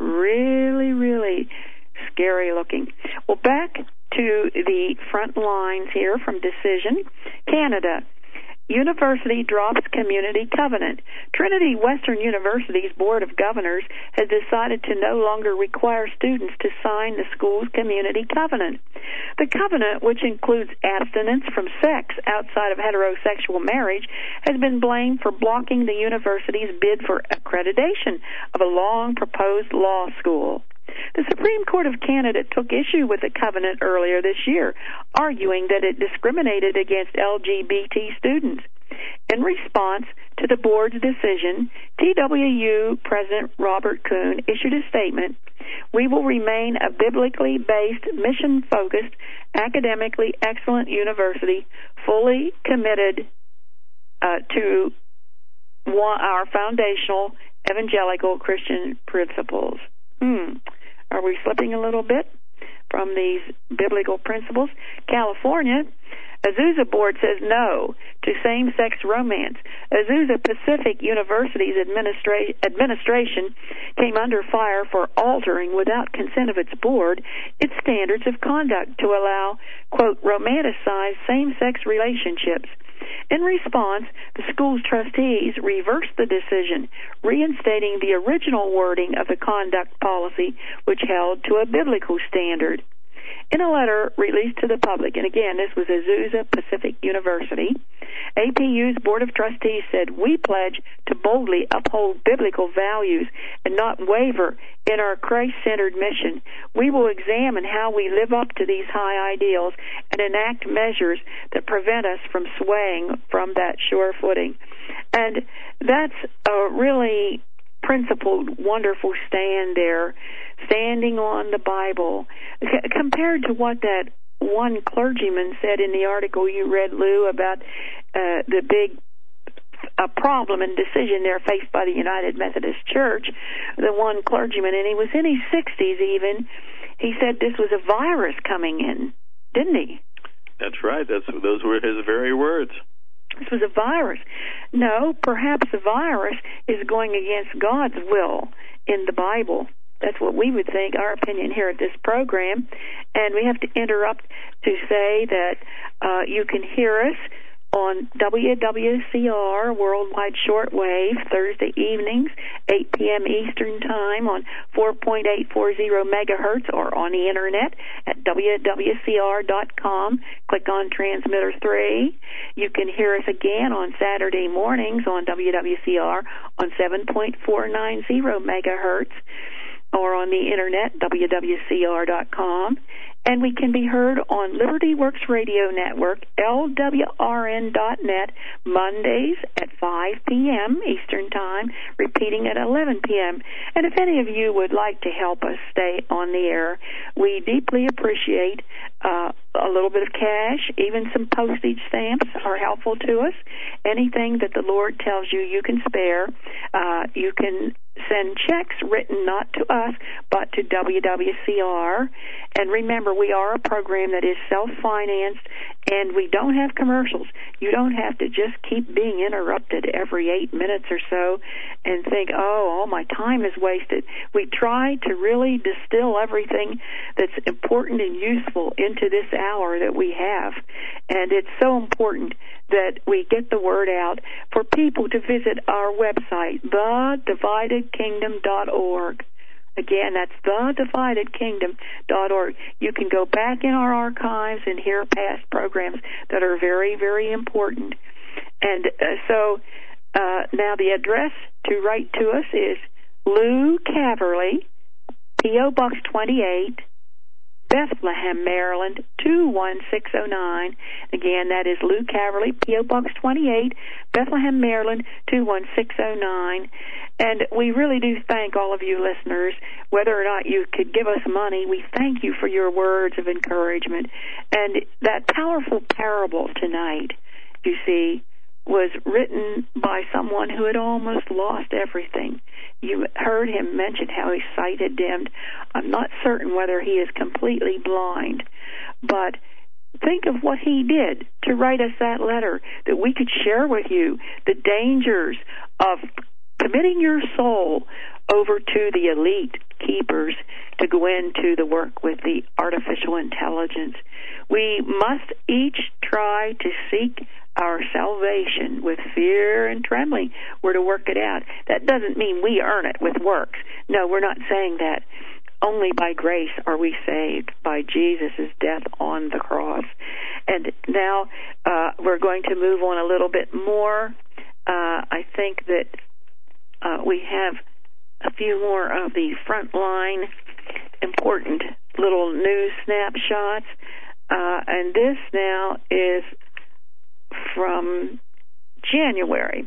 Really, really scary looking. Well, back to the front lines here from Decision. Canada. University drops community covenant. Trinity Western University's Board of Governors has decided to no longer require students to sign the school's community covenant. The covenant, which includes abstinence from sex outside of heterosexual marriage, has been blamed for blocking the university's bid for accreditation of a long-proposed law school. The Supreme Court of Canada took issue with the covenant earlier this year, arguing that it discriminated against L G B T students. In response to the board's decision, T W U President Robert Kuhn issued a statement, "We will remain a biblically based, mission-focused, academically excellent university, fully committed uh, to one, our foundational evangelical Christian principles." Hmm. Are we slipping a little bit from these biblical principles? California, Azusa Board says no to same-sex romance. Azusa Pacific University's administra- administration came under fire for altering, without consent of its board, its standards of conduct to allow, quote, romanticized same-sex relationships. In response, the school's trustees reversed the decision, reinstating the original wording of the conduct policy, which held to a biblical standard. In a letter released to the public, and again, this was Azusa Pacific University, A P U's Board of Trustees said, "We pledge to boldly uphold biblical values and not waver in our Christ-centered mission. We will examine how we live up to these high ideals and enact measures that prevent us from swaying from that sure footing." And that's a really principled, wonderful stand there, standing on the Bible, C- compared to what that one clergyman said in the article you read, Lou, about uh, the big uh, problem and decision there faced by the United Methodist Church. The one clergyman, and he was in his sixties even, he said this was a virus coming in, didn't he? That's right. That's those were his very words. This was a virus. No, perhaps the virus is going against God's will in the Bible. That's what we would think, our opinion here at this program. And we have to interrupt to say that uh, you can hear us on W W C R Worldwide Shortwave Thursday evenings, eight p.m. Eastern Time on four point eight four zero megahertz, or on the Internet at W W C R dot com. Click on Transmitter three. You can hear us again on Saturday mornings on W W C R on seven point four nine zero megahertz, or on the Internet, W W C R dot com. And we can be heard on Liberty Works Radio Network, L W R N dot net, Mondays at five p.m. Eastern Time, repeating at eleven p.m. And if any of you would like to help us stay on the air, we deeply appreciate uh, a little bit of cash. Even some postage stamps are helpful to us. Anything that the Lord tells you you can spare, uh, you can send checks written not to us, but to W W C R. And remember, we are a program that is self-financed And we don't have commercials. You don't have to just keep being interrupted every eight minutes or so and think, oh, all my time is wasted. We try to really distill everything that's important and useful into this hour that we have. And it's so important that we get the word out for people to visit our website, the divided kingdom dot org. Again, that's the divided kingdom dot org. You can go back in our archives and hear past programs that are very, very important. And uh, so uh, now the address to write to us is Lou Caverly, P O. Box twenty-eight, Bethlehem, Maryland, two one six oh nine. Again, that is Lou Caverly, P O. Box twenty-eight, Bethlehem, Maryland, two one six oh nine. And we really do thank all of you listeners. Whether or not you could give us money, we thank you for your words of encouragement. And that powerful parable tonight, you see, was written by someone who had almost lost everything. You heard him mention how his sight had dimmed. I'm not certain whether he is completely blind, but think of what he did to write us that letter that we could share with you the dangers of committing your soul over to the elite keepers to go into the work with the artificial intelligence. We must each try to seek our salvation with fear and trembling. We're to work it out. That doesn't mean we earn it with works. No, we're not saying that. Only by grace are we saved, by Jesus' death on the cross. And now uh, we're going to move on a little bit more. Uh, I think that uh, we have a few more of the frontline important little news snapshots. Uh, and this now is from January.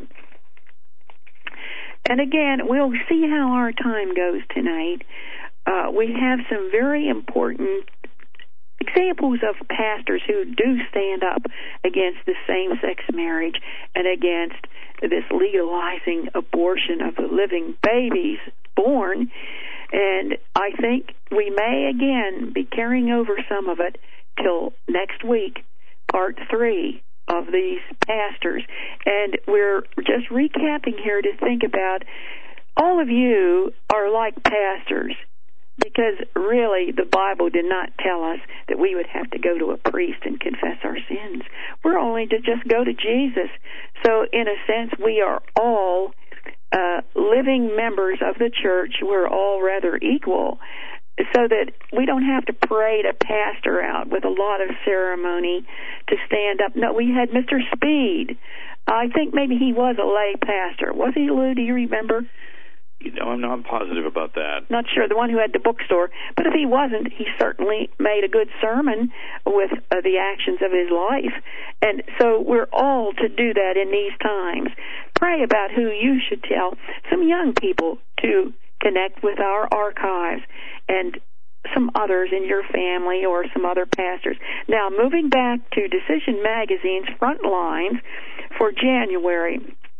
And again, we'll see how our time goes tonight. Uh, we have some very important examples of pastors who do stand up against the same-sex marriage and against this legalizing abortion of the living babies born. And I think we may again be carrying over some of it till next week, part three of these pastors. And we're just recapping here to think about all of you are like pastors, because really the Bible did not tell us that we would have to go to a priest and confess our sins. We're only to just go to Jesus. So in a sense, we are all uh, living members of the church. We're all rather equal, so that we don't have to parade a pastor out with a lot of ceremony to stand up. No, we had Mister Speed. I think maybe he was a lay pastor. Was he, Lou? Do you remember? You know, I'm not positive about that. Not sure, the one who had the bookstore. But if he wasn't, he certainly made a good sermon with uh, the actions of his life. And so we're all to do that in these times. Pray about who you should tell some young people to connect with our archives and some others in your family or some other pastors. Now, moving back to Decision Magazine's front lines for January.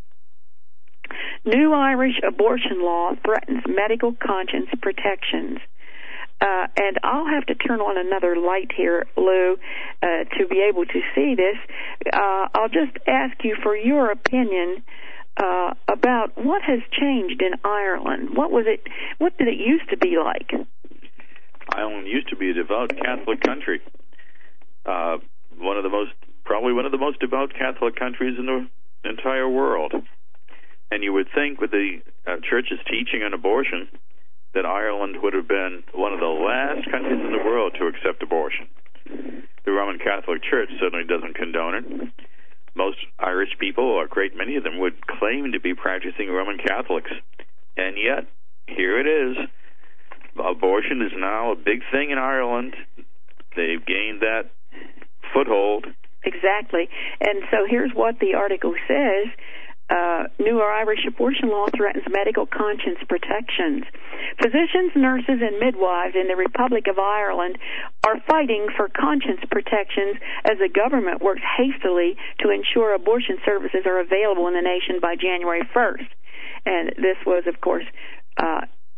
New Irish abortion law threatens medical conscience protections. Uh, and I'll have to turn on another light here, Lou, uh, to be able to see this. Uh, I'll just ask you for your opinion uh, about what has changed in Ireland. What was it? What did it used to be like? Ireland used to be a devout Catholic country. Uh, one of the most, probably one of the most devout Catholic countries in the entire world. And you would think with the uh, church's teaching on abortion that Ireland would have been one of the last countries in the world to accept abortion. The Roman Catholic Church certainly doesn't condone it. Most Irish people, or a great many of them, would claim to be practicing Roman Catholics. And yet, here it is. Abortion is now a big thing in Ireland. They've gained that foothold. Exactly. And so here's what the article says. Uh, new Irish abortion law threatens medical conscience protections. Physicians, nurses, and midwives in the Republic of Ireland are fighting for conscience protections as the government works hastily to ensure abortion services are available in the nation by January first. And this was, of course, uh,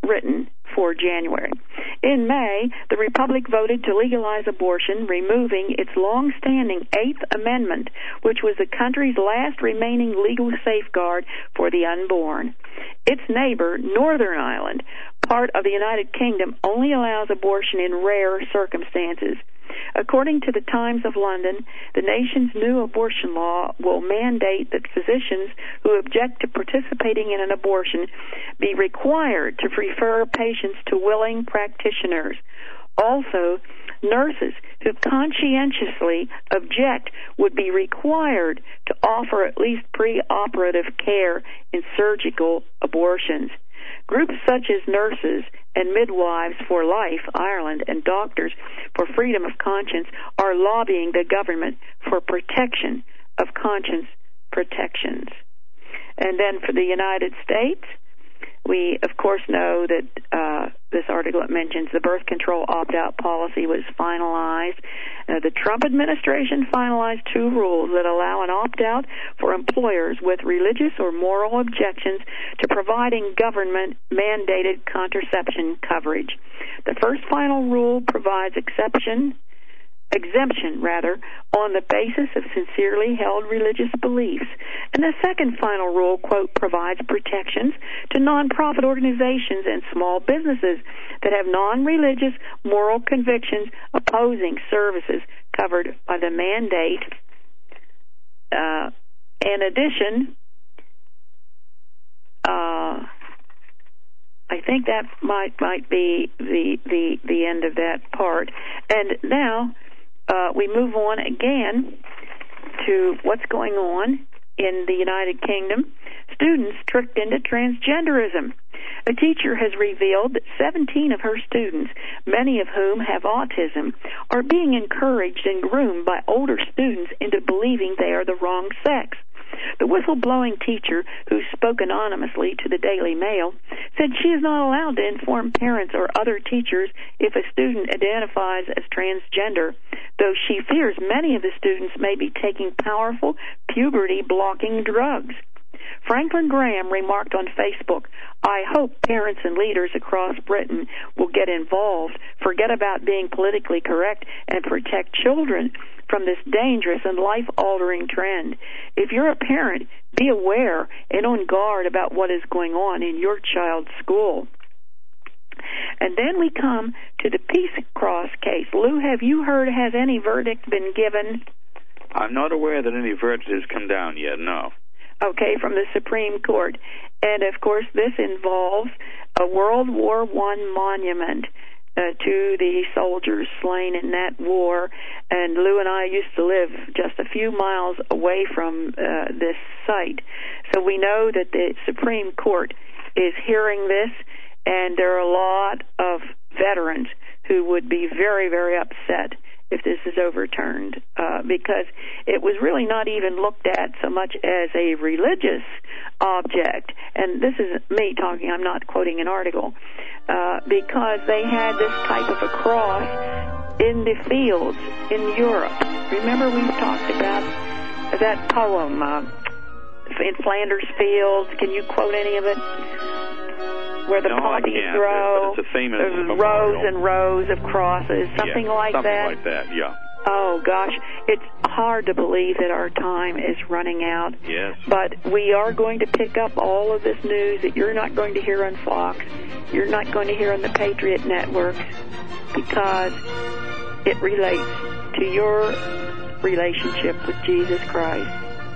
written for January. In May, the Republic voted to legalize abortion, removing its long-standing Eighth Amendment, which was the country's last remaining legal safeguard for the unborn. Its neighbor, Northern Ireland, part of the United Kingdom, only allows abortion in rare circumstances. According to the Times of London, the nation's new abortion law will mandate that physicians who object to participating in an abortion be required to refer patients to willing practitioners. Also, nurses who conscientiously object would be required to offer at least pre-operative care in surgical abortions. Groups such as Nurses and Midwives for Life Ireland and Doctors for Freedom of Conscience are lobbying the government for protection of conscience protections. And then for the United States, we, of course, know that uh, this article it mentions the birth control opt-out policy was finalized. Uh, the Trump administration finalized two rules that allow an opt-out for employers with religious or moral objections to providing government-mandated contraception coverage. The first final rule provides exception exemption, rather, on the basis of sincerely held religious beliefs. And the second final rule, quote, provides protections to nonprofit organizations and small businesses that have non-religious moral convictions opposing services covered by the mandate. Uh, in addition, uh, I think that might might be the, the, the end of that part. And now, Uh, we move on again to what's going on in the United Kingdom. Students tricked into transgenderism. A teacher has revealed that seventeen of her students, many of whom have autism, are being encouraged and groomed by older students into believing they are the wrong sex. The whistleblowing teacher, who spoke anonymously to the Daily Mail, said she is not allowed to inform parents or other teachers if a student identifies as transgender, though she fears many of the students may be taking powerful puberty-blocking drugs. Franklin Graham remarked on Facebook, "I hope parents and leaders across Britain will get involved, forget about being politically correct, and protect children from this dangerous and life-altering trend. If you're a parent, be aware and on guard about what is going on in your child's school." And then we come to the Peace Cross case. Lou, have you heard, has any verdict been given? I'm not aware that any verdict has come down yet, no. Okay, from the Supreme Court. And, of course, this involves a World War One monument uh, to the soldiers slain in that war. And Lou and I used to live just a few miles away from uh, this site. So we know that the Supreme Court is hearing this, and there are a lot of veterans who would be very, very upset if this is overturned, uh, because it was really not even looked at so much as a religious object. And this is me talking, I'm not quoting an article, uh, because they had this type of a cross in the fields in Europe. Remember we've talked about that poem, uh, in Flanders Fields. Can you quote any of it? Where the no, poppies grow, but it's a famous rows and rows of crosses, something yeah, like something that. Something like that, yeah. Oh, gosh, it's hard to believe that our time is running out. Yes. But we are going to pick up all of this news that you're not going to hear on Fox, you're not going to hear on the Patriot Networks, because it relates to your relationship with Jesus Christ.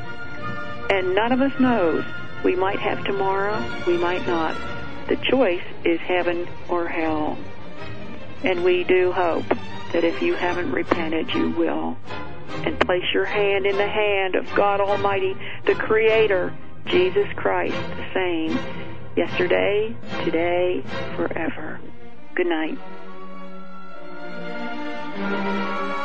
And none of us knows. We might have tomorrow, we might not. The choice is heaven or hell. And we do hope that if you haven't repented, you will. And place your hand in the hand of God Almighty, the Creator, Jesus Christ, the same, yesterday, today, forever. Good night.